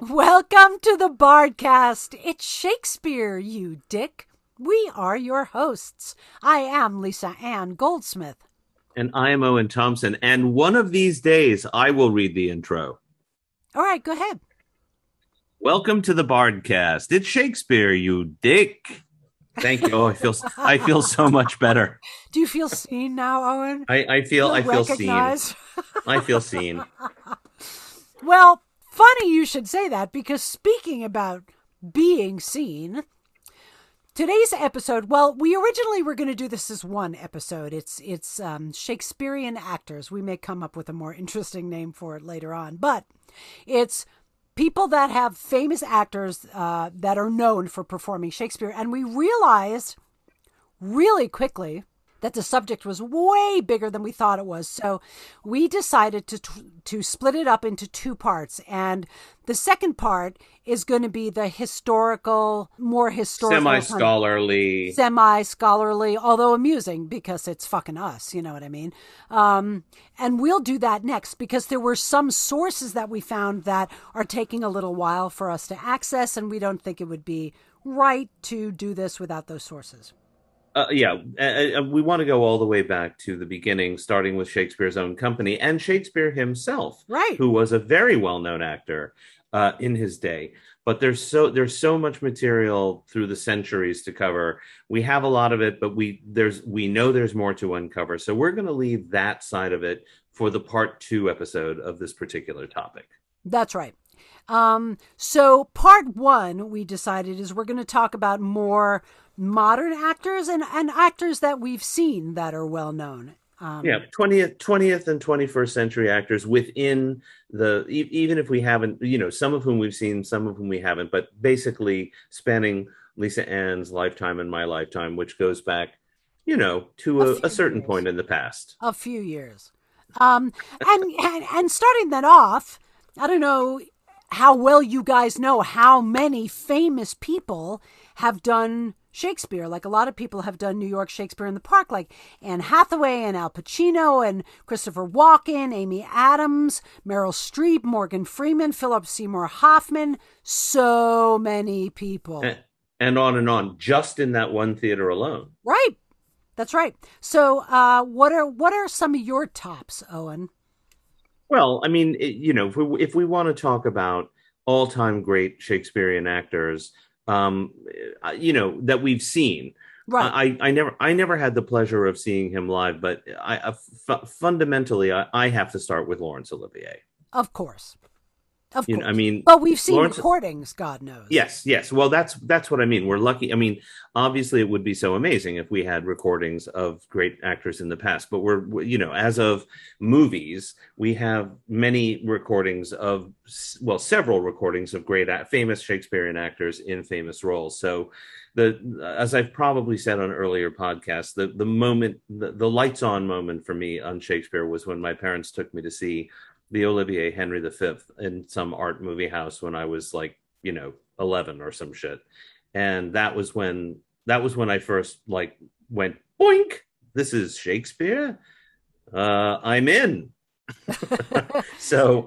Welcome to the Bardcast. It's Shakespeare, you dick. We are your hosts. I am Lisa Ann Goldsmith. And I am Owen Thompson. And one of these days, I will read the intro. All right, go ahead. Welcome to the Bardcast. It's Shakespeare, you dick. Thank you. Oh, I feel so much better. Do you feel seen now, Owen? I feel seen. I feel seen. Well, funny you should say that, because speaking about being seen, today's episode, well, we originally were going to do this as one episode. It's Shakespearean actors. We may come up with a more interesting name for it later on, but it's people that have famous actors that are known for performing Shakespeare. And we realized really quickly that the subject was way bigger than we thought it was. So we decided to split it up into two parts. And the second part is going to be the more historical. Semi-scholarly, although amusing, because it's fucking us, you know what I mean? And we'll do that next, because there were some sources that we found that are taking a little while for us to access, and we don't think it would be right to do this without those sources. We want to go all the way back to the beginning, starting with Shakespeare's own company and Shakespeare himself, right? Who was a very well-known actor in his day. But there's so much material through the centuries to cover. We have a lot of it, but we know there's more to uncover. So we're going to leave that side of it for the part 2 episode of this particular topic. That's right. So part 1, we decided, is we're going to talk about more modern actors and actors that we've seen that are well known. 20th and 21st century actors within even if we haven't, some of whom we've seen, some of whom we haven't, but basically spanning Lisa Ann's lifetime and my lifetime, which goes back, to a certain point in the past. A few years. And starting that off, I don't know how well you guys know how many famous people have done Shakespeare. Like, a lot of people have done New York Shakespeare in the Park, like Anne Hathaway and Al Pacino and Christopher Walken, Amy Adams, Meryl Streep, Morgan Freeman, Philip Seymour Hoffman. So many people. And on, just in that one theater alone. Right. That's right. So what are some of your tops, Owen? Well, I mean, if we want to talk about all-time great Shakespearean actors, that we've seen, right? I never had the pleasure of seeing him live, but fundamentally, I have to start with Laurence Olivier. Of course. Of course. I mean, but we've seen recordings, God knows. Yes. Well, that's what I mean. We're lucky. I mean, obviously, it would be so amazing if we had recordings of great actors in the past. But as of movies, we have many recordings of, several recordings of great, famous Shakespearean actors in famous roles. So, as I've probably said on earlier podcasts, the moment, the lights on moment for me on Shakespeare was when my parents took me to see the Olivier Henry V in some art movie house when I was 11 or some shit. And that was when I first went, boink, this is Shakespeare. I'm in. So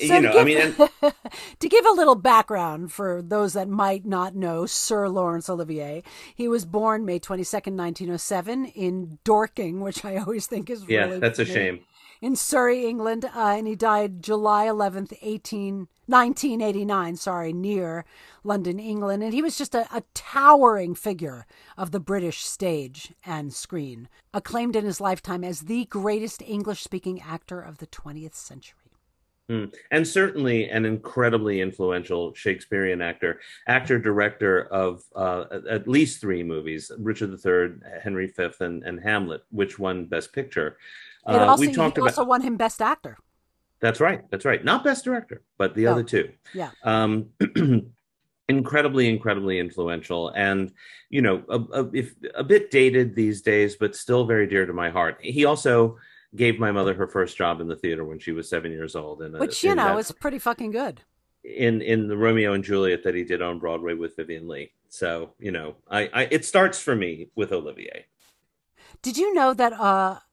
to give a little background for those that might not know Sir Laurence Olivier, he was born May 22nd, 1907 in Dorking, which I always think is really that's funny. A shame. In Surrey, England, and he died July 11th, 1989, near London, England. And he was just a towering figure of the British stage and screen, acclaimed in his lifetime as the greatest English-speaking actor of the 20th century. And certainly an incredibly influential Shakespearean director of at least 3 movies, Richard III, Henry V, and Hamlet, which won Best Picture. He also won him Best Actor. That's right. Not Best Director, but the other 2. Yeah. Incredibly influential, and a bit dated these days, but still very dear to my heart. He also gave my mother her first job in the theater when she was 7 years old, which is pretty fucking good. In the Romeo and Juliet that he did on Broadway with Vivien Leigh. So it starts for me with Olivier. Did you know that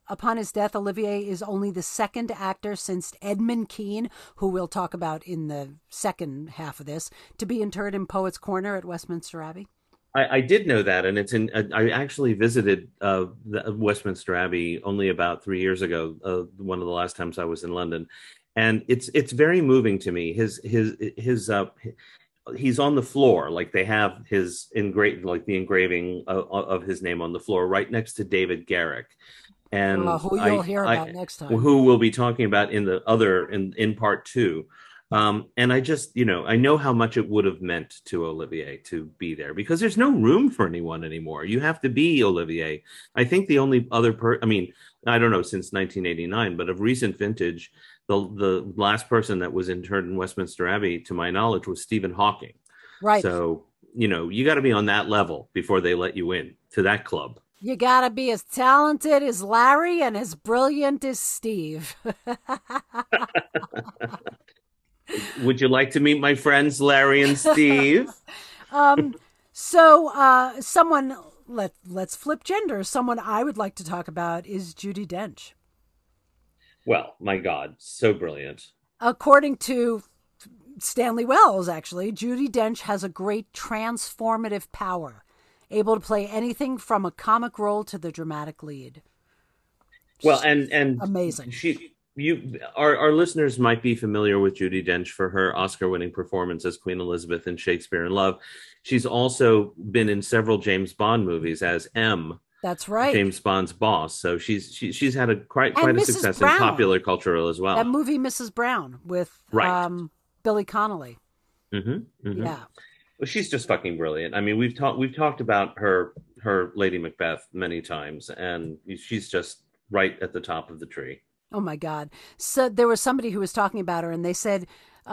Upon his death, Olivier is only the second actor since Edmund Kean, who we'll talk about in the second half of this, to be interred in Poets' Corner at Westminster Abbey. I did know that, and it's in. I actually visited the Westminster Abbey only about 3 years ago. One of the last times I was in London, and it's very moving to me. His he's on the floor, like they have his like the engraving of his name on the floor, right next to David Garrick, and who you'll hear about next time, who we'll be talking about in the other in part two. And I just, I know how much it would have meant to Olivier to be there, because there's no room for anyone anymore. You have to be Olivier. I think the only other I mean, I don't know, since 1989, but of recent vintage, the last person that was interred in Westminster Abbey, to my knowledge, was Stephen Hawking. Right. So, you got to be on that level before they let you in to that club. You got to be as talented as Larry and as brilliant as Steve. Would you like to meet my friends, Larry and Steve? Someone, let's flip gender. Someone I would like to talk about is Judi Dench. Well, my God, so brilliant. According to Stanley Wells, actually, Judi Dench has a great transformative power, able to play anything from a comic role to the dramatic lead. Well, and amazing. Our listeners might be familiar with Judi Dench for her Oscar-winning performance as Queen Elizabeth in Shakespeare in Love. She's also been in several James Bond movies as M. That's right, James Bond's boss. So she's had quite a success in popular culture as well. That movie, Mrs. Brown, with Billy Connolly. Mm-hmm, mm-hmm. Yeah. Well, she's just fucking brilliant. I mean, we've talked about her Lady Macbeth many times, and she's just right at the top of the tree. Oh, my God. So there was somebody who was talking about her, and they said,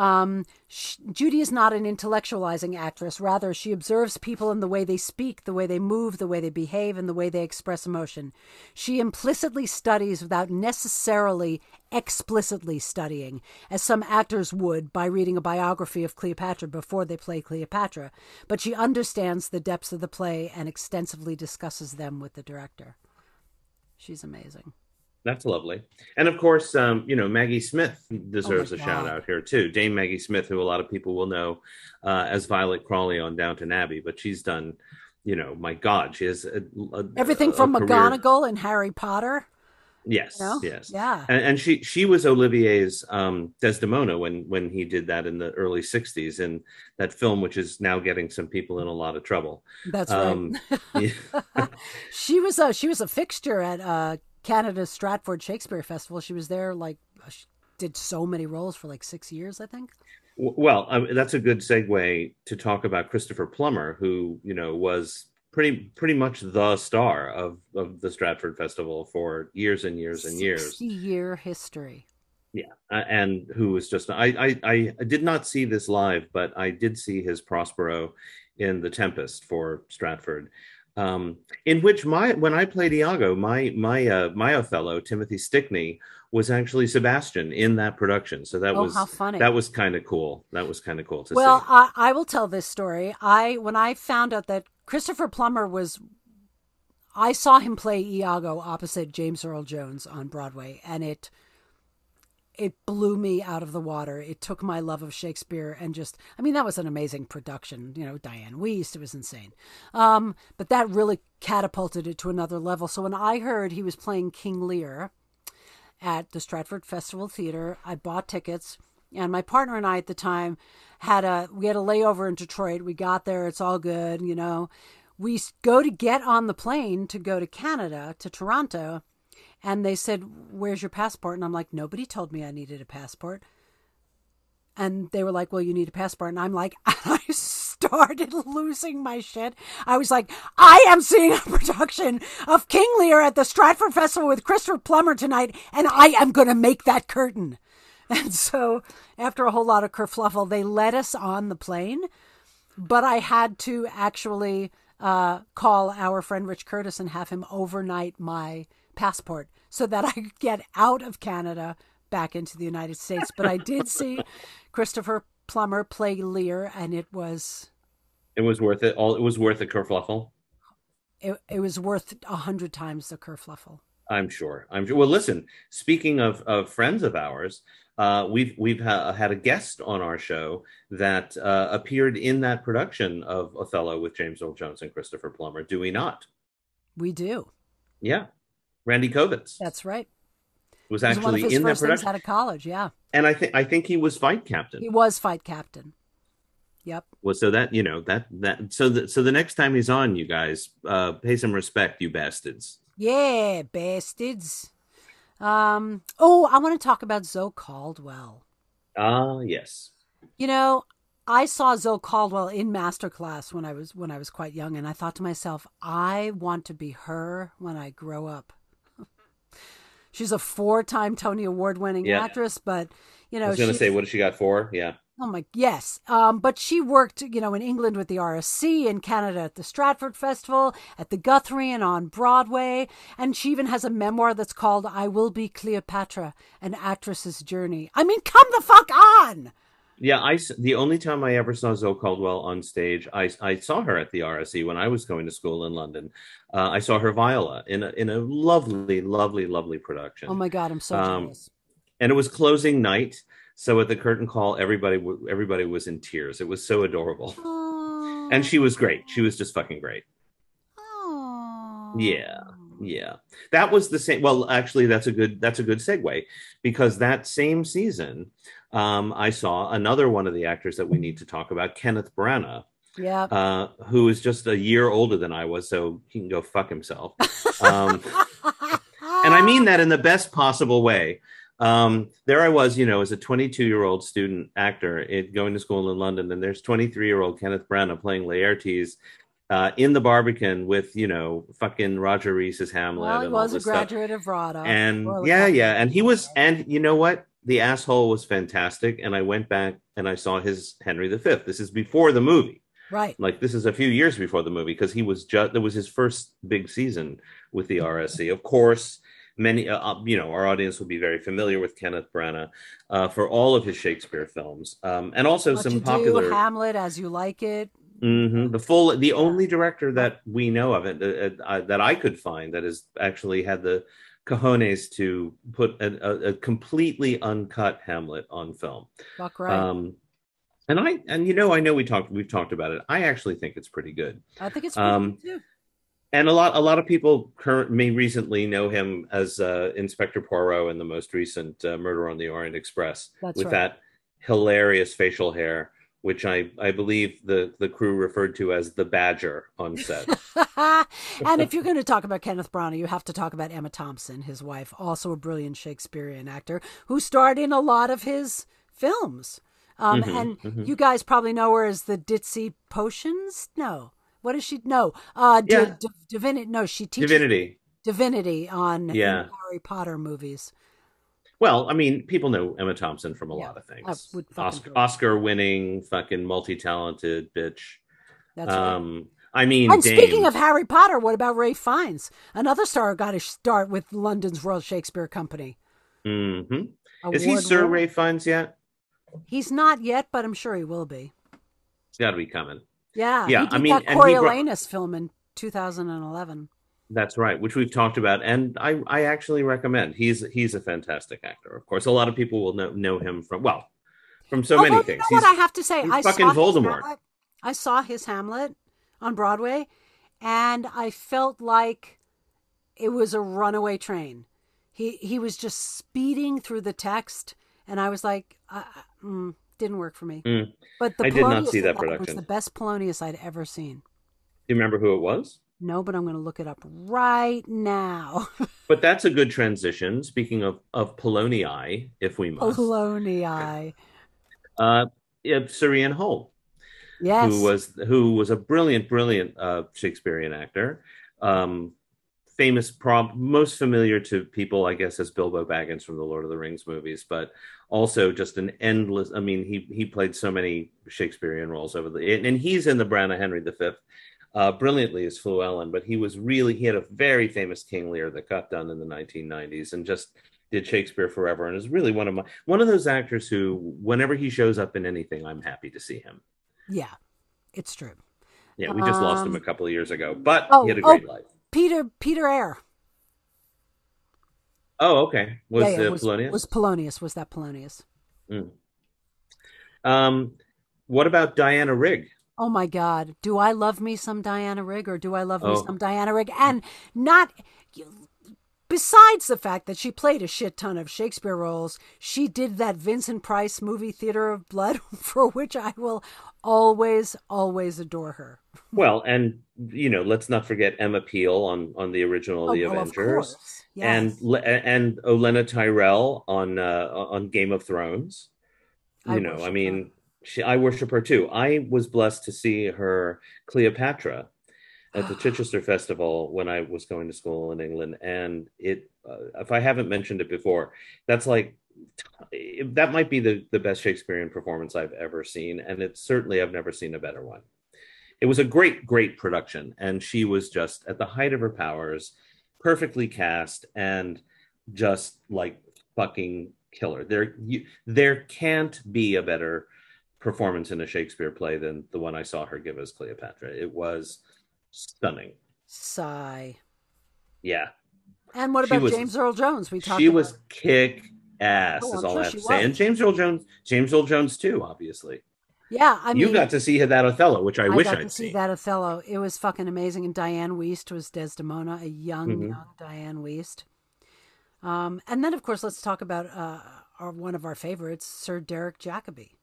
Judi is not an intellectualizing actress. Rather, she observes people in the way they speak, the way they move, the way they behave, and the way they express emotion. She implicitly studies without necessarily explicitly studying, as some actors would by reading a biography of Cleopatra before they play Cleopatra. But she understands the depths of the play and extensively discusses them with the director. She's amazing. That's lovely. And of course, Maggie Smith deserves a shout out here too. Dame Maggie Smith, who a lot of people will know as Violet Crawley on Downton Abbey, but she's done, my God, she has everything from McGonagall and Harry Potter. Yes, yes, yeah. And she was Olivier's Desdemona when he did that in the early '60s in that film, which is now getting some people in a lot of trouble. That's right. Yeah. She was a fixture at Canada's Stratford Shakespeare Festival. She was there, she did so many roles for 6 years, I think. Well, that's a good segue to talk about Christopher Plummer, who, was pretty much the star of the Stratford Festival for years and years and years. 60-year history. Yeah, and who was just, I did not see this live, but I did see his Prospero in The Tempest for Stratford. In which when I played Iago, my Othello, Timothy Stickney, was actually Sebastian in that production. So that was how funny. That was kind of cool. That was kind of cool to see. Well, I will tell this story. When I found out that Christopher Plummer I saw him play Iago opposite James Earl Jones on Broadway, and it blew me out of the water. It took my love of Shakespeare and that was an amazing production. Diane Wiest, it was insane. But that really catapulted it to another level. So when I heard he was playing King Lear at the Stratford Festival Theater, I bought tickets, and my partner and I at the time we had a layover in Detroit. We got there. It's all good. We go to get on the plane to go to Canada, to Toronto. And they said, "Where's your passport?" And I'm like, "Nobody told me I needed a passport." And they were like, "Well, you need a passport." And I'm like, I started losing my shit. I was like, "I am seeing a production of King Lear at the Stratford Festival with Christopher Plummer tonight, and I am going to make that curtain." And so after a whole lot of kerfluffle, they let us on the plane. But I had to actually call our friend Rich Curtis and have him overnight my passport so that I could get out of Canada back into the United States. But I did see Christopher Plummer play Lear, and it was worth it. It was worth the kerfluffle. It was worth 100 times the kerfluffle. I'm sure. I'm sure. Well, listen. Speaking of friends of ours, we've had a guest on our show that appeared in that production of Othello with James Earl Jones and Christopher Plummer. Do we not? We do. Yeah, Randy Kovitz That's right. was It was one of actually his in that first things production, out of college. Yeah. and I think he was fight captain. He was fight captain. Yep. Well, so that so the next time he's on, you guys pay some respect, you bastards. Yeah, bastards. Oh, I want to talk about Zoe Caldwell. Ah, yes. You know, I saw Zoe Caldwell in Masterclass when I was quite young, and I thought to myself, I want to be her when I grow up. She's a 4-time Tony Award winning Yeah. actress, but I was going to say, what does she got for? Yeah. oh my, yes. But she worked, in England with the RSC, in Canada at the Stratford Festival, at the Guthrie, and on Broadway. And she even has a memoir that's called I Will Be Cleopatra, An Actress's Journey. I mean, come the fuck on! Yeah, the only time I ever saw Zoe Caldwell on stage, I saw her at the RSE when I was going to school in London. I saw her Viola in a lovely, lovely, lovely production. Oh my God, I'm so jealous. And it was closing night, so at the curtain call, everybody was in tears. It was so adorable, and Oh, she was great. She was just fucking great. oh. Yeah, yeah. That was the same. Well, actually, that's a good segue because that same season, I saw another one of the actors that we need to talk about, Kenneth Branagh, Yeah. who is just a year older than I was, so he can go fuck himself. Um, and I mean that in the best possible way. There I was, as a 22-year-old student actor going to school in London, and there's 23-year-old Kenneth Branagh playing Laertes in the Barbican with, fucking Roger Reese's Hamlet Well, he and all was a this stuff. graduate of RADA. And Royal yeah, Academy. yeah. And he was, and you know what? The asshole was fantastic. And I went back and I saw his Henry V. This is before the movie. Right. Like this is a few years before the movie because that was his first big season with the RSC. Of course, many, our audience will be very familiar with Kenneth Branagh for all of his Shakespeare films, and also What some you popular. do, Hamlet, As You Like It. The only director that we know of it that I could find that has actually had the cojones to put a completely uncut Hamlet on film. Fuck right. And I know we've talked about it. I actually think it's pretty good. I think it's pretty good too. And a lot of people may recently know him as Inspector Poirot in the most recent Murder on the Orient Express That's with right. that hilarious facial hair, which I believe the crew referred to as the Badger on set. And if you're going to talk about Kenneth Branagh, you have to talk about Emma Thompson, his wife, also a brilliant Shakespearean actor who starred in a lot of his films. And you guys probably know her as the Ditzy Potions. No, what is she? No, Yeah. Divinity. No, she teaches Divinity. Divinity on in Yeah. Harry Potter movies. Well, I mean, people know Emma Thompson from a Yeah, lot of I things. would fucking do it. Oscar-winning, fucking multi-talented bitch. That's right. I mean, And speaking Dame. of Harry Potter, what about Ray Fiennes? Another star who got his start with London's Royal Shakespeare Company. Hmm Is he Award Sir winner. Ray Fiennes yet? He's not yet, but I'm sure he will be. It's got to be coming. Yeah, Yeah, he did I mean, that and he brought. Coriolanus film in 2011. That's right, which we've talked about, and I actually recommend. He's a fantastic actor. Of course, a lot of people will know him from so Although, many you things. know what I have to say? he's I fucking saw his Voldemort. Hamlet. I saw his Hamlet on Broadway, and I felt like it was a runaway train. He was just speeding through the text, and I was like, didn't work for me. Mm. But the I did not Polonius see in that was production. the best Polonius I'd ever seen. Do you remember who it was? No, but I'm going to look it up right now. But that's a good transition. Speaking of Polonii, if we must, Polonii. uh, Syrian Hole, Yes. who was a brilliant Shakespearean actor, most familiar to people, I guess, as Bilbo Baggins from the Lord of the Rings movies, but also just an endless. I mean, he played so many Shakespearean roles and he's in the Branagh Henry V. Brilliantly as Llewellyn, but he had a very famous King Lear that got done in the 1990s and just did Shakespeare forever, and is really one of those actors who, whenever he shows up in anything, I'm happy to see him. Yeah, it's true. Yeah, we just lost him a couple of years ago, but Oh, he had a great life. Peter Eyre. Oh, okay. Yeah, Was yeah, was Polonius? Polonius. Was that Polonius? Mm. Um, what about Diana Rigg? Oh my God. Do I love me some Diana Rigg or do I love me some Oh, Diana Rigg? And not, besides the fact that she played a shit ton of Shakespeare roles, she did that Vincent Price movie Theater of Blood, for which I will always, always adore her. well, and let's not forget Emma Peel on the original Oh, The well, of Avengers, course. and Yes. Olenna Tyrell on Game of Thrones. I I worship her. mean, I worship her too. I was blessed to see her Cleopatra at the Chichester Festival when I was going to school in England, and if I haven't mentioned it before, that's like that might be the best Shakespearean performance I've ever seen, and it's certainly I've never seen a better one. It was a great production, and she was just at the height of her powers, perfectly cast, and just like fucking killer. There can't be a better performance in a Shakespeare play than the one I saw her give as Cleopatra. It was stunning. Sigh. Yeah, And what she about was James Earl Jones? We she talked about. was kick ass Oh, is I'm all sure I have she to say. And was. James Earl Jones too, obviously. Yeah, I You mean, got to see that Othello, which I I wish got to I'd see seen. that Othello. It was fucking amazing. And Diane Wiest was Desdemona, a Mm-hmm. young Diane Wiest. And then, of course, let's talk about one of our favorites, Sir Derek Jacobi.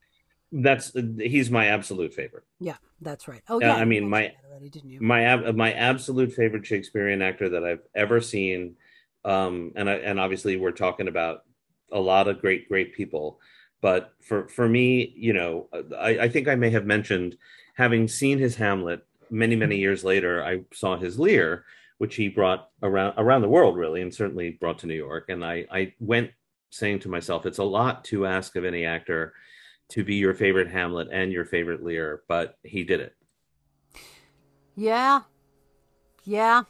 He's my absolute favorite. Yeah, that's right. Oh, yeah, I you mean mentioned that already, didn't you? my absolute favorite Shakespearean actor that I've ever seen. And obviously we're talking about a lot of great people, but for me, I think I may have mentioned having seen his Hamlet many years later. I saw his Lear, which he brought around the world really, and certainly brought to New York. And I went saying to myself, it's a lot to ask of any actor to be your favorite Hamlet and your favorite Lear, but he did it. Yeah, yeah.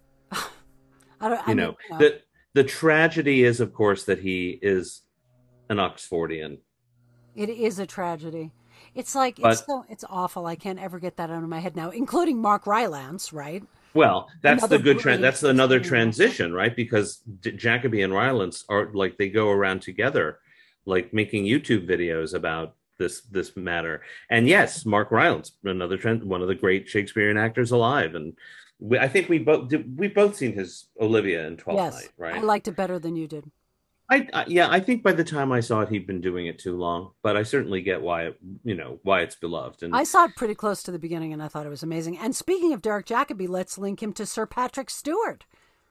I don't. I You mean, know, the tragedy is, of course, that he is an Oxfordian. it is a tragedy. It's like But it's awful. I can't ever get that out of my head now, including Mark Rylance, right? well, that's the Another good trend. brilliant That's another Shakespearean actor. transition, right? Because Jacobi and Rylance are like they go around together, like making YouTube videos about this matter. And yes, Mark Rylance, another trend, one of the great Shakespearean actors alive. And I think we both seen his Olivia in Twelfth Yes, Night, I right? liked it better than you did. Yeah, I think by the time I saw it, he'd been doing it too long, but I certainly get why it's beloved. I And saw it pretty close to the beginning, and I thought it was amazing. And speaking of Derek Jacobi, let's link him to Sir Patrick Stewart.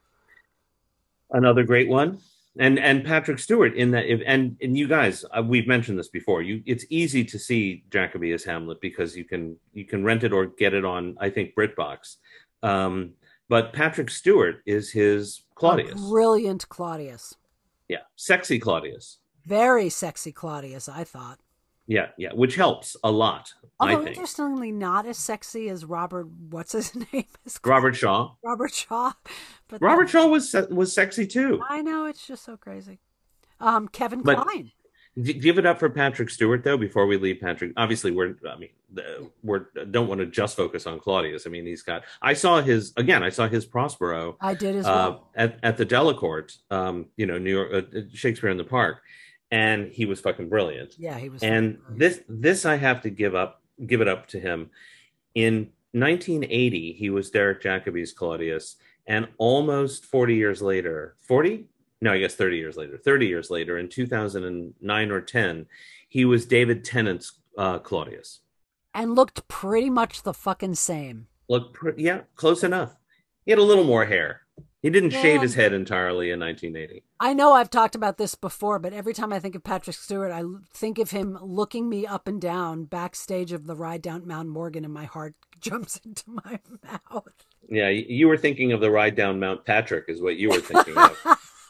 another great one, and Patrick Stewart in that, and you guys, we've mentioned this before. It's easy to see Jacobi as Hamlet because you can rent it or get it on, I think, BritBox. Um, but Patrick Stewart is his A Claudius. brilliant Claudius. Yeah, sexy Claudius. Very sexy Claudius, I thought. Yeah, which helps a lot, I Although, think. interestingly, not as sexy as Robert, what's his name? Is Robert Shaw. Robert Shaw. But that, Robert Shaw was sexy too. I know, it's just so crazy. Kevin But Kline. give it up for Patrick Stewart though. Before we leave Patrick, obviously Yeah, we're don't want to just focus on Claudius. I mean, he's got. I saw his Prospero I did as well. at the Delacorte, New York Shakespeare in the Park, and he was fucking brilliant. Yeah, he was fucking And brilliant. this I have to give it up to him. In 1980, he was Derek Jacobi's Claudius, and almost 40 years later, 40? No, I guess 30 years later, 30 years later, in 2009 or 10, he was David Tennant's Claudius. And looked pretty much the fucking same. Yeah, close enough. He had a little more hair. He didn't shave Man, his head entirely in 1980. I know I've talked about this before, but every time I think of Patrick Stewart, I think of him looking me up and down backstage of the ride down Mount Morgan, and my heart jumps into my mouth. Yeah, you were thinking of the ride down Mount Patrick, is what you were thinking of.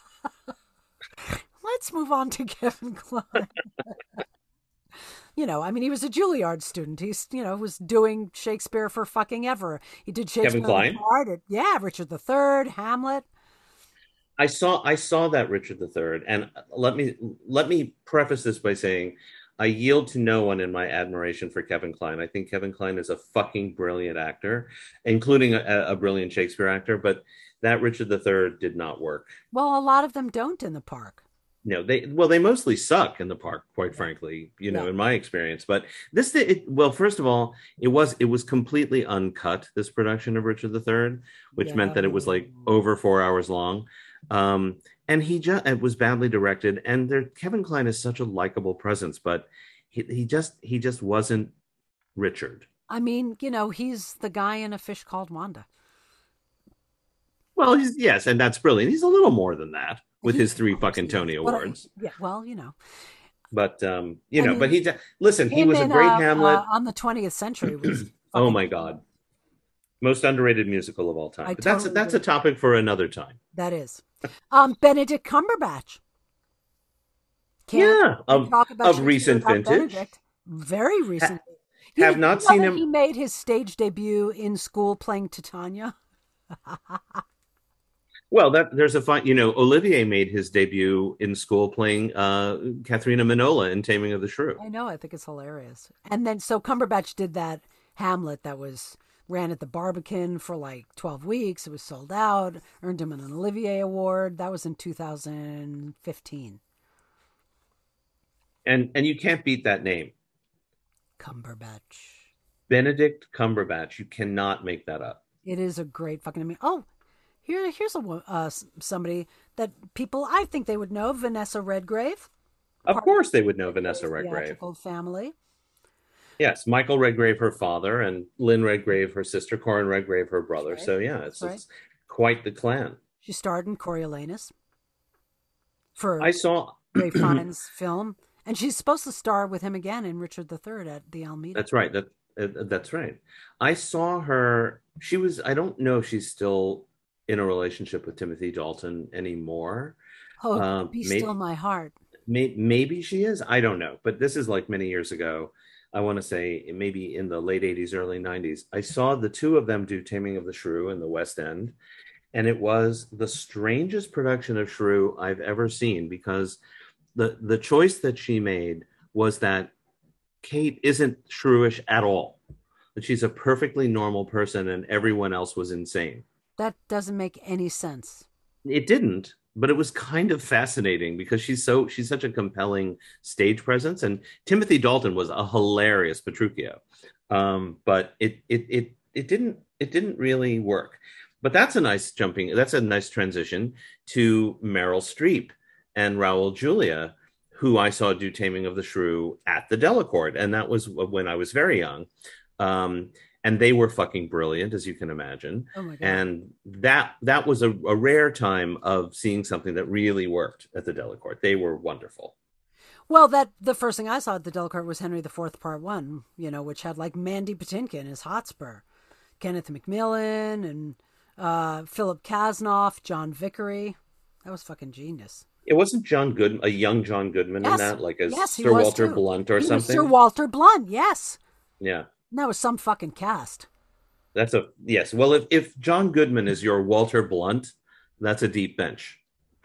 Let's move on to Kevin Kline. I mean, he was a Juilliard student. He's, was doing Shakespeare for fucking ever. He did Kevin Shakespeare in the Kline. Part. Yeah, Richard III, Hamlet. I saw that Richard III, and let me preface this by saying I yield to no one in my admiration for Kevin Kline. I think Kevin Kline is a fucking brilliant actor, including a brilliant Shakespeare actor. But that Richard III did not work. Well, a lot of them don't in the park. No, they mostly suck in the park, quite Yeah. frankly, Yeah. in my experience. But well, first of all, it was completely uncut, this production of Richard III, which meant Yeah. that it was like over 4 hours long. And it was badly directed. And Kevin Kline is such a likable presence, but he just wasn't Richard. I mean, he's the guy in A Fish Called Wanda. Well, yes, and that's brilliant. He's a little more than that with He his three fucking obviously is. Tony But Awards. yeah, well, But I but mean, listen, he him was a in great Hamlet. on the 20th Century was Oh fucking my brilliant. God. Most underrated musical of all time. I But that's totally that's a agree. topic for another time. That is. Benedict Cumberbatch. Can't Yeah, we of talk about of Shakespeare recent without vintage. Benedict? Very Ha- recently. have Did not you know seen that he him. made his stage debut in school playing Titania? Well, there's a fine. Olivier made his debut in school playing Katharina Minola in Taming of the Shrew. I know. I think it's hilarious. And then so Cumberbatch did that Hamlet that was ran at the Barbican for like 12 weeks. It was sold out. Earned him an Olivier Award. That was in 2015. And you can't beat that name, Cumberbatch. Benedict Cumberbatch. You cannot make that up. It is a great fucking. I mean, oh, here's somebody that people I think they would know. Vanessa Redgrave, Of part of course, they would know the Vanessa Redgrave. theatrical family. Yes, Michael Redgrave, her father, and Lynn Redgrave, her sister, Corin Redgrave, her That's brother. right. So yeah, That's right. it's quite the clan. She starred in Coriolanus for I saw. Ray Fiennes' film, and she's supposed to star with him again in Richard III at the Almeida. That's right. That's right. I saw her. She was. I don't know if she's still in a relationship with Timothy Dalton anymore. Oh, be still Maybe my heart. maybe she is. I don't know. But this is like many years ago. I want to say maybe in the late '80s, early '90s. I saw the two of them do Taming of the Shrew in the West End, and it was the strangest production of Shrew I've ever seen because the choice that she made was that Kate isn't shrewish at all. That she's a perfectly normal person and everyone else was insane. That doesn't make any sense. It didn't, but it was kind of fascinating because she's such a compelling stage presence. And Timothy Dalton was a hilarious Petruchio. But it didn't really work. But that's a nice transition to Meryl Streep and Raul Julia, who I saw do Taming of the Shrew at the Delacorte, and that was when I was very young. And they were fucking brilliant, as you can imagine. Oh my god. And that was a rare time of seeing something that really worked at the Delacorte. They were wonderful. Well, that the first thing I saw at the Delacorte was Henry IV Part One, which had like Mandy Patinkin as Hotspur, Kenneth McMillan, and Philip Kasnoff, John Vickery. That was fucking genius. It wasn't a young John Goodman in Yes, that, like as yes, he Sir was Walter too. Blunt or He was Sir something. Walter Blunt. Yes, Yeah, and that was some fucking cast. that's a yes. Well, if John Goodman is your Walter Blunt, that's a deep bench.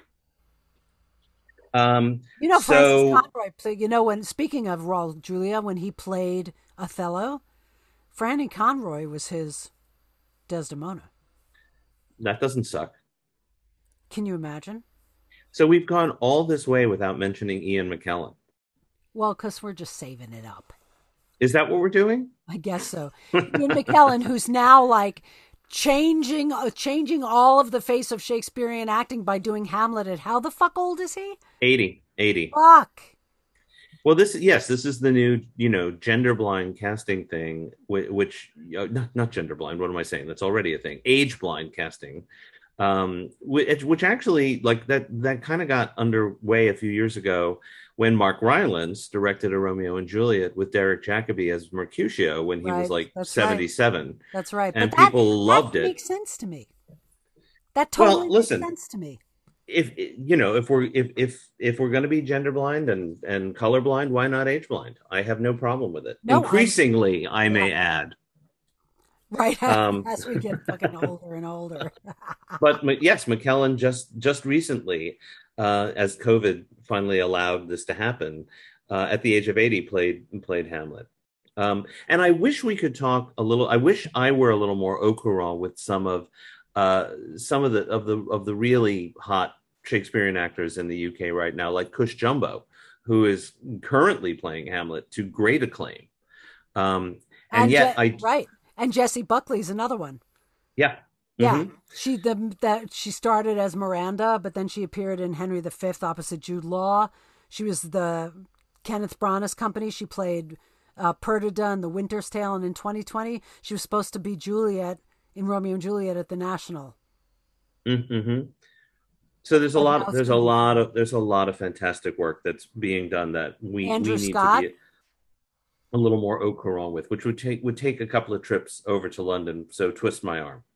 Um, Francis so Conroy. When speaking of Raul Julia, when he played Othello, Franny Conroy was his Desdemona. that doesn't suck. Can you imagine? So we've gone all this way without mentioning Ian McKellen. Well, because we're just saving it up. Is that what we're doing? I guess so. Ian McKellen, who's now like changing all of the face of Shakespearean acting by doing Hamlet at how the fuck old is he? 80. Fuck. Well, this is the new, gender blind casting thing, which not gender blind. What am I saying? That's already a thing. Age blind casting, which actually like that kind of got underway a few years ago when Mark Rylance directed a Romeo and Juliet with Derek Jacobi as Mercutio when he was Right. like That's right. 77, That's right. and But that people loved it. makes sense to me. That Well, totally makes listen, sense to me. if we're going to be gender blind and color blind, why not age blind? I have no problem with it. No, Increasingly, I may yeah. add. Right. Um, As we get fucking older and older. but yes, McKellen just recently, as COVID finally allowed this to happen, at the age of 80 played Hamlet. And I wish we could talk a little. I wish I were a little more au courant with some of the really hot Shakespearean actors in the UK right now, like Cush Jumbo, who is currently playing Hamlet to great acclaim. And yet, right, and Jessie Buckley's another one. Yeah. Yeah, she started as Miranda, but then she appeared in Henry V opposite Jude Law. She was the Kenneth Branagh's company. She played Perdita in The Winter's Tale, and in 2020 she was supposed to be Juliet in Romeo and Juliet at the National. Mm-hmm. So there's a lot of fantastic work that's being done that Andrew we need to Scott. be a little more au courant with, which would take a couple of trips over to London. So twist my arm,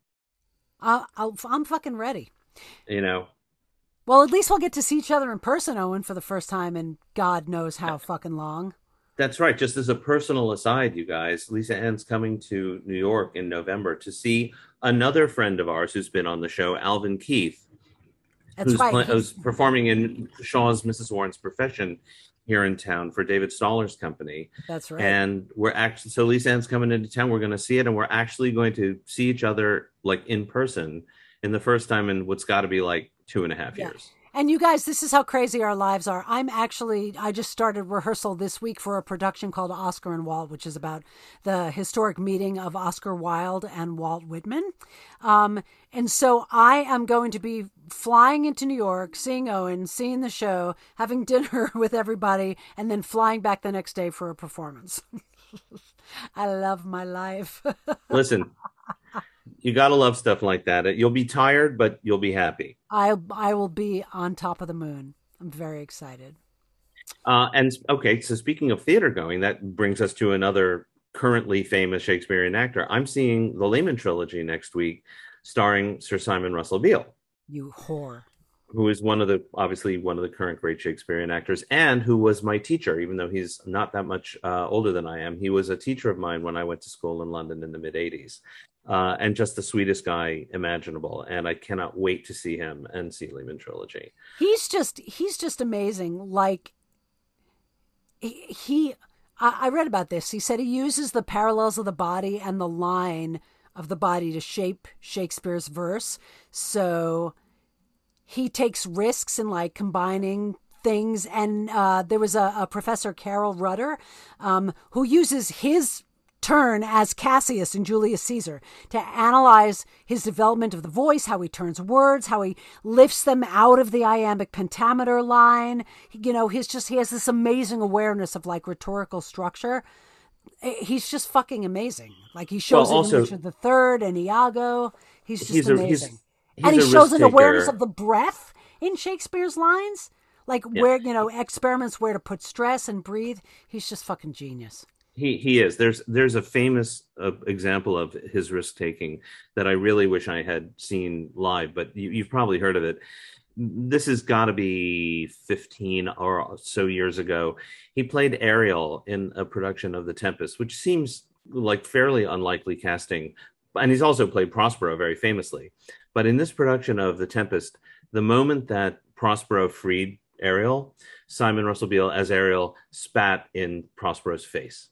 I'm fucking ready. you know. Well, at least we'll get to see each other in person, Owen, for the first time in God knows how fucking long. That's right. Just as a personal aside, you guys, Lisa Ann's coming to New York in November to see another friend of ours who's been on the show, Alvin Keith, That's right. who's performing in Shaw's Mrs. Warren's Profession here in town for David Stoller's company. That's right. And so Lisa Ann's coming into town. We're going to see it, and we're actually going to see each other like in person in the first time in what's got to be like 2.5 years. And you guys, this is how crazy our lives are. I just started rehearsal this week for a production called Oscar and Walt, which is about the historic meeting of Oscar Wilde and Walt Whitman. And so I am going to be flying into New York, seeing Owen, seeing the show, having dinner with everybody, and then flying back the next day for a performance. I love my life. Listen, you got to love stuff like that. You'll be tired, but you'll be happy. I will be on top of the moon. I'm very excited. And okay, so speaking of theater going, that brings us to another currently famous Shakespearean actor. I'm seeing the Lehman trilogy next week, starring Sir Simon Russell Beale. You whore. Who is obviously one of the current great Shakespearean actors, and who was my teacher, even though he's not that much older than I am. He was a teacher of mine when I went to school in London in the mid 80s. And just the sweetest guy imaginable. And I cannot wait to see him and see Lehman Trilogy. He's just amazing. Like I read about this. He said he uses the parallels of the body and the line of the body to shape Shakespeare's verse. So he takes risks in like combining things. And there was a professor, Carol Rudder, who uses his turn as Cassius in Julius Caesar to analyze his development of the voice, how he turns words, how he lifts them out of the iambic pentameter line. You know, he has this amazing awareness of like rhetorical structure. He's just fucking amazing. Like he shows it in Richard III and Iago. He's just amazing. And he shows an awareness of the breath in Shakespeare's lines. Like where, experiments where to put stress and breathe. He's just fucking genius. He is. There's a famous example of his risk taking that I really wish I had seen live, but you've probably heard of it. This has got to be 15 or so years ago. He played Ariel in a production of The Tempest, which seems like fairly unlikely casting. And he's also played Prospero very famously. But in this production of The Tempest, the moment that Prospero freed Ariel, Simon Russell Beale as Ariel spat in Prospero's face.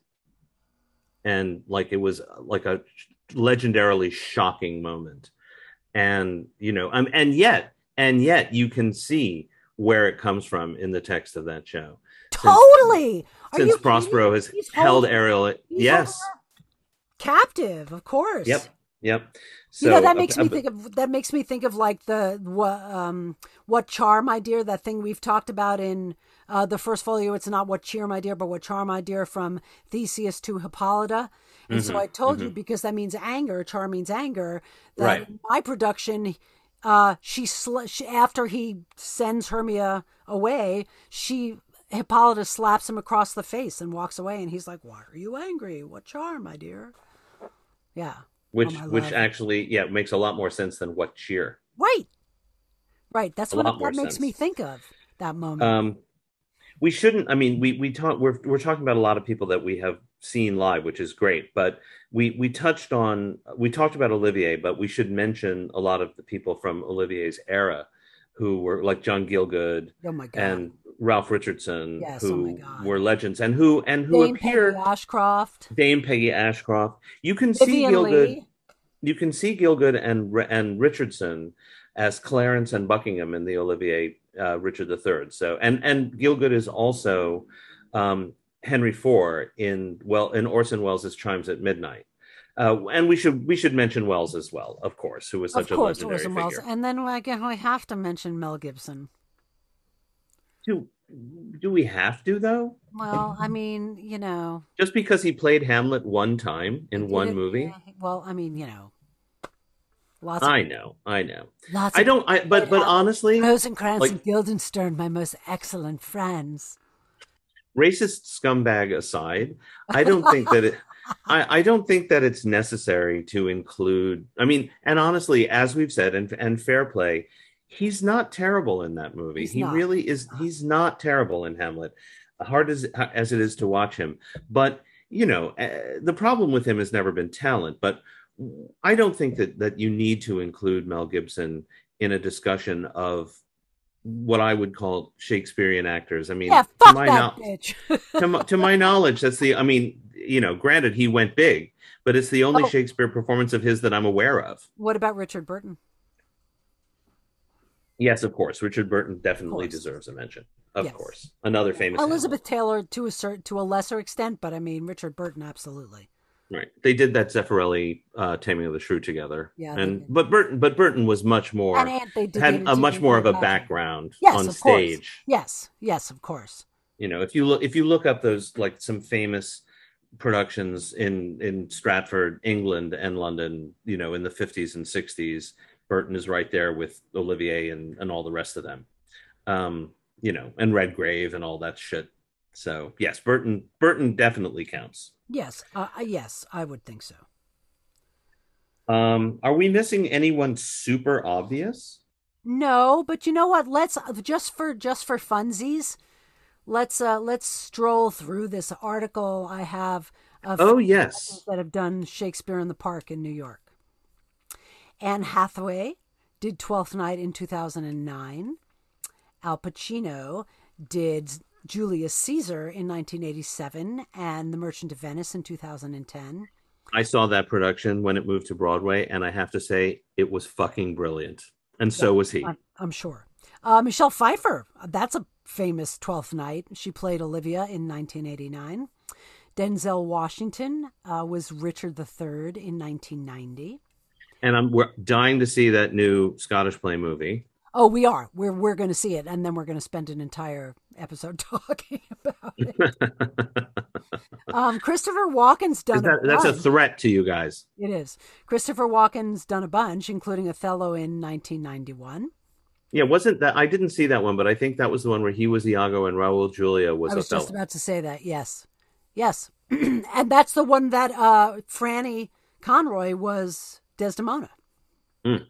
And like it was like a legendarily shocking moment. And, and yet you can see where it comes from in the text of that show. Totally. Since Prospero has held Ariel. Yes. Captive, of course. Yep. So that makes me think of like the What Char, My Dear, that thing we've talked about in the first folio. It's not What Cheer, My Dear, but What Char, My Dear, from Theseus to Hippolyta. And so I told you, because that means anger, char means anger, that in my production, she after he sends Hermia away, Hippolyta slaps him across the face and walks away, and he's like, "Why are you angry? What charm, my dear?" Yeah. Which actually, makes a lot more sense than What Cheer. Right. That's what that makes me think of, that moment. We shouldn't. I mean, we're talking about a lot of people that we have seen live, which is great. But we talked about Olivier, but we should mention a lot of the people from Olivier's era, who were like John Gielgud, oh my God, and Ralph Richardson, Yes. Oh my who God. were legends and who Dame Peggy appear. Ashcroft. Dame Peggy Ashcroft. You can see Vivian Gilgood. Lee. You can see Gilgood and Richardson as Clarence and Buckingham in the Olivier Richard III. So and Gilgood is also Henry IV in Orson Welles' Chimes at Midnight. And we should mention Wells as well, of course, who was Of such a course, legendary Orson Welles. figure. And then again, we have to mention Mel Gibson. Do do we have to though? Well, I mean, Just because he played Hamlet one time he in did one it. movie? Yeah. Well, I mean, lots of I know, I know. lots I of don't. But honestly, Rosencrantz like and Guildenstern, my most excellent friends. racist scumbag aside, I don't think that it. I don't think that it's necessary to include. I mean, and honestly, as we've said, and fair play, he's not terrible in that movie. He's He not. really is. He's not terrible in Hamlet, hard as it is to watch him. But the problem with him has never been talent. But I don't think that you need to include Mel Gibson in a discussion of what I would call Shakespearean actors. I mean, Yeah, fuck that bitch. to my knowledge, that's the. I mean, granted, he went big, but it's the only Oh, Shakespeare performance of his that I'm aware of. what about Richard Burton? Yes, of course, Richard Burton Of definitely course. deserves a mention. Of Yes. course, another famous Hamlet. Elizabeth Taylor to a lesser extent, but I mean Richard Burton absolutely. Right, they did that Zeffirelli Taming of the Shrew together, Yeah, they and did. but Burton was much And more they did the had a much entertainment more of a Cleopatra. background Yes, on of course. stage. Yes, yes, of course. If you look up those like some famous productions in Stratford, England, and London, in the 50s and 60s, Burton is right there with Olivier and all the rest of them. And Redgrave and all that shit. So yes, Burton definitely counts. Yes, yes, I would think so. Are we missing anyone super obvious? No, but you know what? Let's just for funsies, let's stroll through this article I have of Oh yes. that have done Shakespeare in the Park in New York. Anne Hathaway did Twelfth Night in 2009. Al Pacino did Julius Caesar in 1987 and The Merchant of Venice in 2010. I saw that production when it moved to Broadway, and I have to say it was fucking brilliant. And Yeah, so was he. I'm sure. Michelle Pfeiffer, that's a famous Twelfth Night. She played Olivia in 1989. Denzel Washington was Richard III in 1990. And we're dying to see that new Scottish play movie. Oh, we are. We're going to see it, and then we're going to spend an entire episode talking about it. Christopher Walken's done That's a bunch. threat to you guys. It is. Christopher Walken's done a bunch, including Othello in 1991. Yeah, wasn't that I didn't see that one, but I think that was the one where he was Iago and Raul Julia was I was just Othello. about to say that. Yes, yes, and that's the one that Franny Conroy was Desdemona. Mm.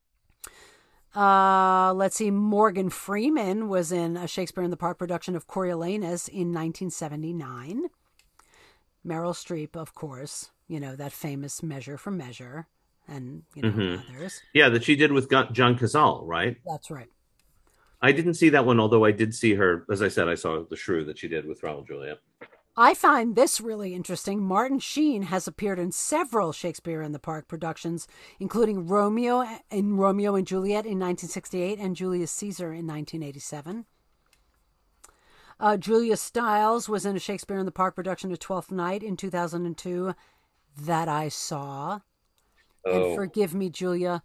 Let's see. Morgan Freeman was in a Shakespeare in the Park production of Coriolanus in 1979. Meryl Streep, of course, that famous Measure for Measure, and others. Yeah, that she did with John Cazale, right? That's right. I didn't see that one, although I did see her. As I said, I saw the Shrew that she did with Raul Julia. I find this really interesting. Martin Sheen has appeared in several Shakespeare in the Park productions, including Romeo and Juliet in 1968 and Julius Caesar in 1987. Julia Stiles was in a Shakespeare in the Park production of Twelfth Night in 2002 that I saw. And Oh, forgive me, Julia,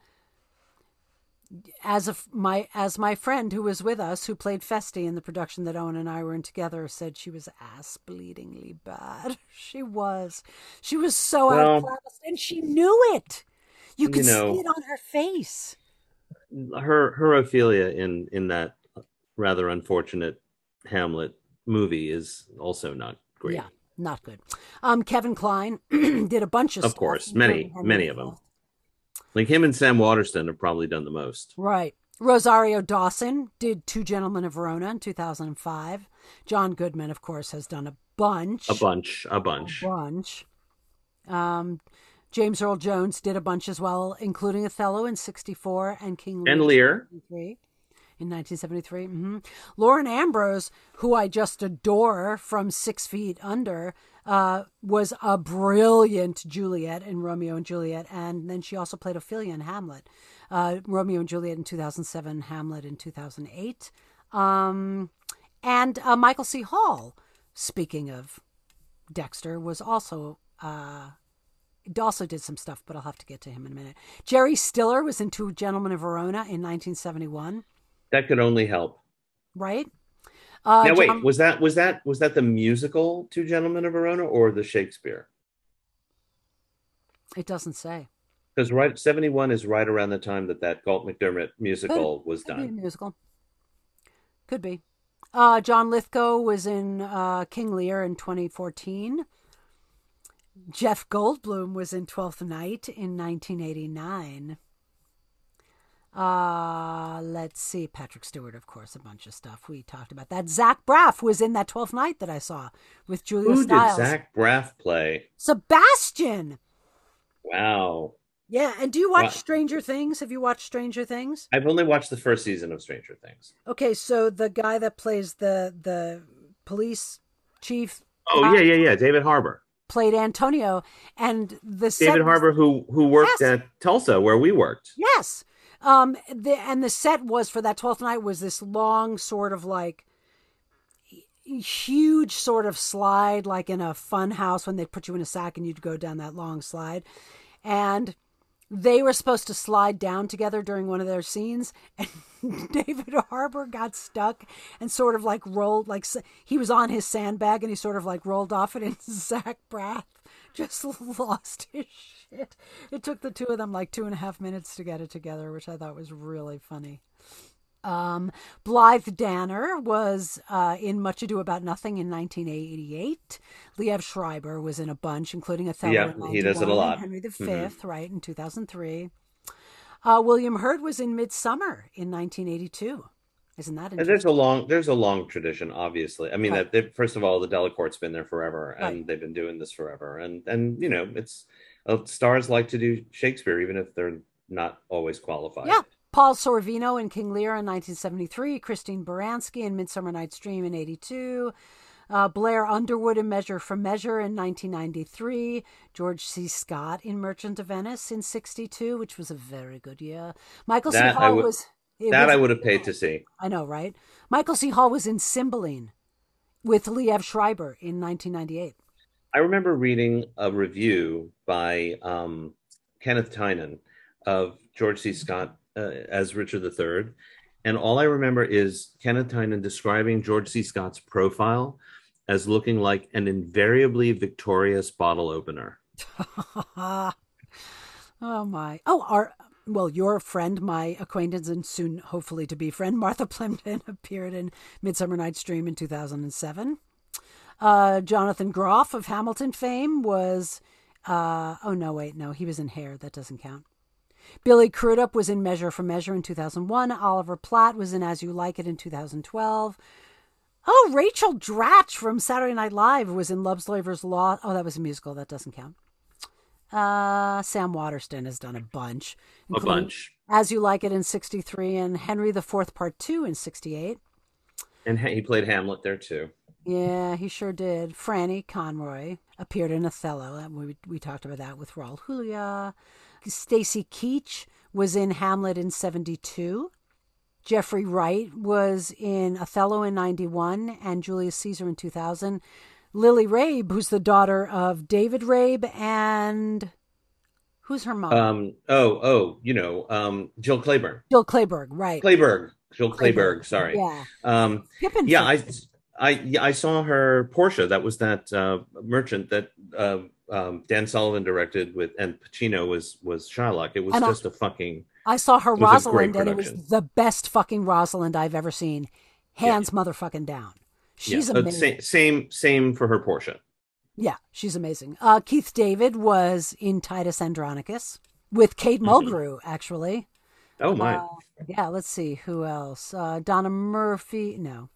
my friend who was with us, who played Feste in the production that Owen and I were in together, said she was ass bleedingly bad. She was so well, outclassed, and she knew it. You you could see know, it on her face. her Ophelia in that rather unfortunate Hamlet movie is also not great. Yeah, not good. Kevin Kline did a bunch of Of stuff, course, including many Henry many V. of them. Like him and Sam Waterston have probably done the most. Right. Rosario Dawson did Two Gentlemen of Verona in 2005. John Goodman, of course, has done a bunch. A bunch. A bunch. James Earl Jones did a bunch as well, including Othello in 64 and King Lear And in Lear. 63. in 1973. Lauren Ambrose, who I just adore from 6 Feet Under, was a brilliant Juliet in Romeo and Juliet, and then she also played Ophelia in Hamlet. Romeo and Juliet in 2007, Hamlet in 2008. And Michael C. Hall, speaking of Dexter, was also did some stuff, but I'll have to get to him in a minute. Jerry Stiller was in Two Gentlemen of Verona in 1971. That could only help. Right? Now wait, was that the musical Two Gentlemen of Verona or the Shakespeare? It doesn't say. Because 71 is right around the time that Galt McDermott musical was done. Could be a musical. Could be. John Lithgow was in King Lear in 2014. Jeff Goldblum was in Twelfth Night in 1989. Let's see. Patrick Stewart, of course, a bunch of stuff. We talked about that. Zach Braff was in that 12th Night that I saw with Julia Stiles. Who did Zach Braff play? Sebastian! Wow. Yeah, and do you watch Stranger Things? Have you watched Stranger Things? I've only watched the first season of Stranger Things. Okay, so the guy that plays the police chief... Oh, yeah. David Harbour. Played Antonio, and the David Harbour, who worked at Tulsa, where we worked. Yes. The set was, for that 12th Night, was this long sort of like huge sort of slide, like in a fun house when they put you in a sack and you'd go down that long slide. And they were supposed to slide down together during one of their scenes, and David Harbour got stuck and sort of like rolled, like he was on his sandbag and he sort of like rolled off it, and Zach Braff just lost his shit. It took the two of them like 2.5 minutes to get it together, which I thought was really funny. Blythe Danner was in Much Ado About Nothing in 1988. Liev Schreiber was in a bunch, including Othello in 1991, he does it a lot. Henry V, right, in 2003. William Hurt was in Midsummer in 1982. Isn't that interesting? There's a long tradition, obviously. I mean, right. First of all, the Delacorte's been there forever, and right. they've been doing this forever. And you know, it's stars like to do Shakespeare, even if they're not always qualified. Yeah. Paul Sorvino in King Lear in 1973, Christine Baranski in Midsummer Night's Dream in 82, Blair Underwood in Measure for Measure in 1993, George C. Scott in Merchant of Venice in 62, which was a very good year. Michael C. Hall was... I would have paid to see. I know, right? Michael C. Hall was in Cymbeline with Liev Schreiber in 1998. I remember reading a review by Kenneth Tynan of George C. Scott as Richard III. And all I remember is Kenneth Tynan describing George C. Scott's profile as looking like an invariably victorious bottle opener. Oh, my. Well, your friend, my acquaintance, and soon hopefully to be friend, Martha Plimpton, appeared in Midsummer Night's Dream in 2007. Jonathan Groff of Hamilton fame was... he was in Hair. That doesn't count. Billy Crudup was in Measure for Measure in 2001. Oliver Platt was in As You Like It in 2012. Oh, Rachel Dratch from Saturday Night Live was in Love's Law. Oh, that was a musical. That doesn't count. Sam Waterston has done a bunch. As You Like It in 63 and Henry IV Part 2 in 68. And he played Hamlet there too. Yeah, he sure did. Franny Conroy appeared in Othello. We talked about that with Raul Julia. Stacy Keach was in Hamlet in 72. Jeffrey Wright was in Othello in 91 and Julius Caesar in 2000. Lily Rabe, who's the daughter of David Rabe, and who's her mom? Jill Clayburgh. Jill Clayburgh, right. Jill Clayburgh, sorry. Yeah. I saw her Portia. That was that merchant that Dan Sullivan directed with, and Pacino was Shylock. It was I saw her Rosalind, and it was the best fucking Rosalind I've ever seen. Hands motherfucking down. She's amazing. Same for her Portia. Yeah, she's amazing. Keith David was in Titus Andronicus with Kate Mulgrew, actually. Oh, my. Let's see. Who else? Donna Murphy. No.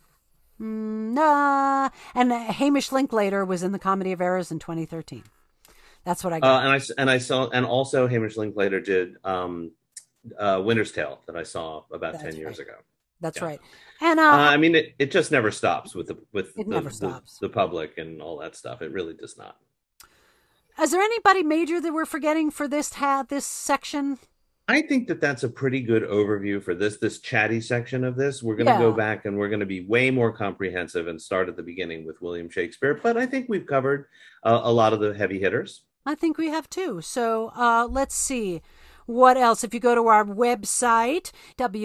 Nah. And Hamish Linklater was in The Comedy of Errors in 2013. That's what I got. And also Hamish Linklater did Winter's Tale that I saw about 10 years ago. That's Yeah. right. And I mean, it just never stops with it never stops. the public and all that stuff. It really does not. Is there anybody major that we're forgetting for this section? I think that that's a pretty good overview for this chatty section of this. We're going to go Yeah, back and we're going to be way more comprehensive and start at the beginning with William Shakespeare. But I think we've covered a lot of the heavy hitters. I think we have too. So let's see. What else? If you go to our website,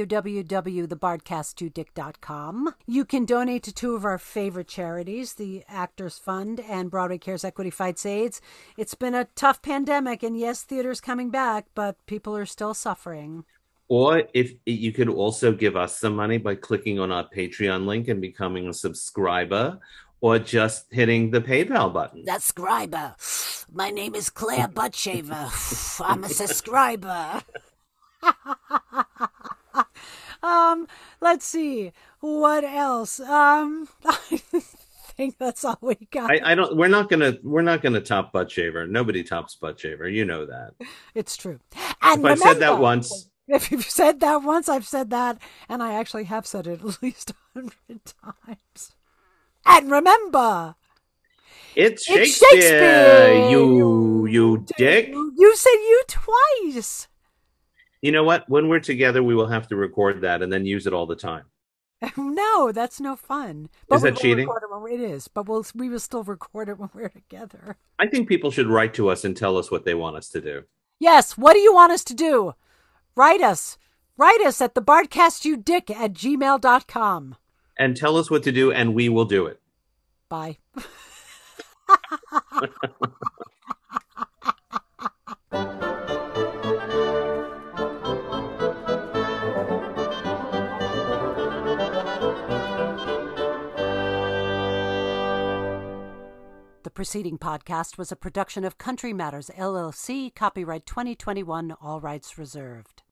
www.thebardcast2dick.com, you can donate to two of our favorite charities, the Actors Fund and Broadway Cares Equity Fights AIDS. It's been a tough pandemic, and yes, theater's coming back, but people are still suffering. Or if you could also give us some money by clicking on our Patreon link and becoming a subscriber, or just hitting the PayPal button. Subscriber. My name is Claire Buttshaver. I'm a subscriber. Let's see. What else? I think that's all we got. I don't. We're not gonna top Butt Shaver. Nobody tops Butt Shaver. You know that. It's true. And if I've said that once. If you've said that once, I've said that, and I actually have said it at least 100 times. And remember, it's Shakespeare, you dick. You said you twice. You know what? When we're together, we will have to record that and then use it all the time. No, that's no fun. But is that cheating? It is, but we will still record it when we're together. I think people should write to us and tell us what they want us to do. Yes, what do you want us to do? Write us. Write us at thebardcastyoudick@gmail.com. And tell us what to do, and we will do it. Bye. The preceding podcast was a production of Country Matters, LLC, copyright 2021, all rights reserved.